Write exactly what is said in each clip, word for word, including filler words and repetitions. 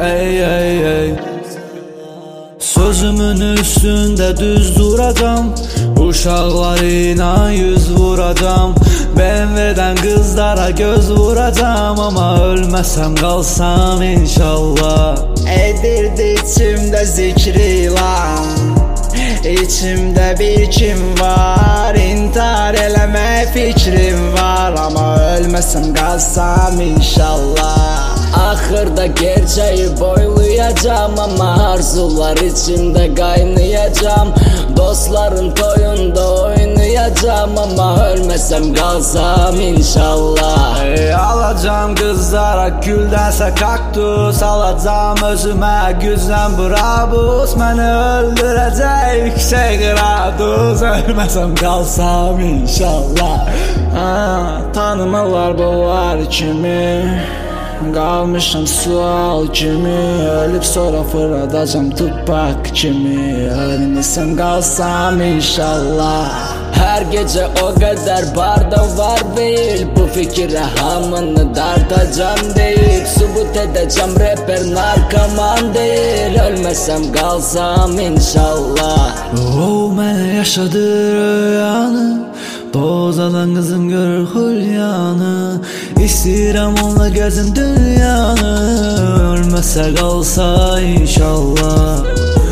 Ey ey ey. Sözümün üstünde düz duracağım, uşaqlarına yüz vuracağım. B M W'den kızlara göz vuracağım, ama ölmesem kalsam inşallah. Edirdi içimde zikri lan, İçimde bir kim var, intihar eleme fikrim var, ama ölmesem kalsam inşallah. Ahırda gerçeği boylayacağım, ama arzular içinde kaynayacağım. Dostların toyunda oynayacağım, ama ölmesem kalsam inşallah. Ey, alacağım kızlara güldense kaktus, alacağım özüme güzden brabus. Beni öldürecek yüksek gradus, ölmesem kalsam inşallah. Ha, tanımalar bunlar kimi, kalmışım sual kimi, ölüp sonra fırlatacağım Tupac kimi. Ölmesem kalsam inşallah. Her gece o kadar barda var değil, bu fikire hamını dartacağım deyip subut edeceğim rapper narkoman değil. Ölmesem kalsam inşallah. O mənə yaşadır rüyanı, bozalan kızım görür hülyanı. İstəyirəm onunla gəzim dünyanı, ölməsə qalsa inşallah.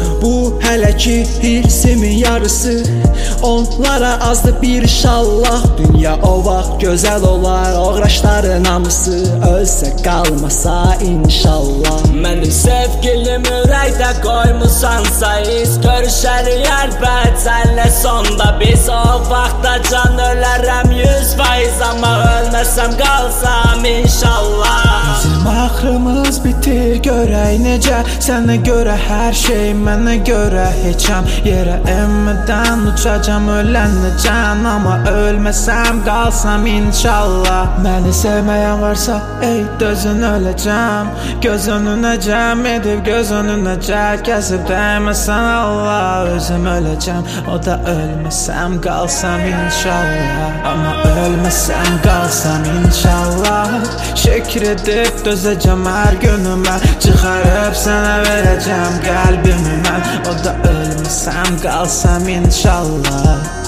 Bu hələ ki hirsimin yarısı, onlara azdı bir inşallah. Dünya o vaxt gözəl olar, oğraşların hamısı ölsə qalmasa inşallah. Mənim sevgilim ürəkdə qoymusansa iz, görüşərik əlbət sənlə sonda biz. O vaxtda can ölərəm yüz faiz, amma ölməsəm qalsam inşallah. Bizim axırımız bitir, görək necə, sənə görə hər şey, mənə görə heçəm. Yerə enmədən uçacam ölənəcəm, amma ölməsəm qalsam inşallah. Məni sevməyən varsa ey dözün öləcəm, göz önünə cəm edib göz önünə cək kəsib dəyməsən Allah. Özüm öləcəm, o da ölməsəm qalsam inşallah, amma ölməsəm qalsam inşallah. Şükür edib dözəcəm hər günümə, çıxarıb sənə verəcəm qəlbimi mən, o da ölməsəm qalsam inşallah.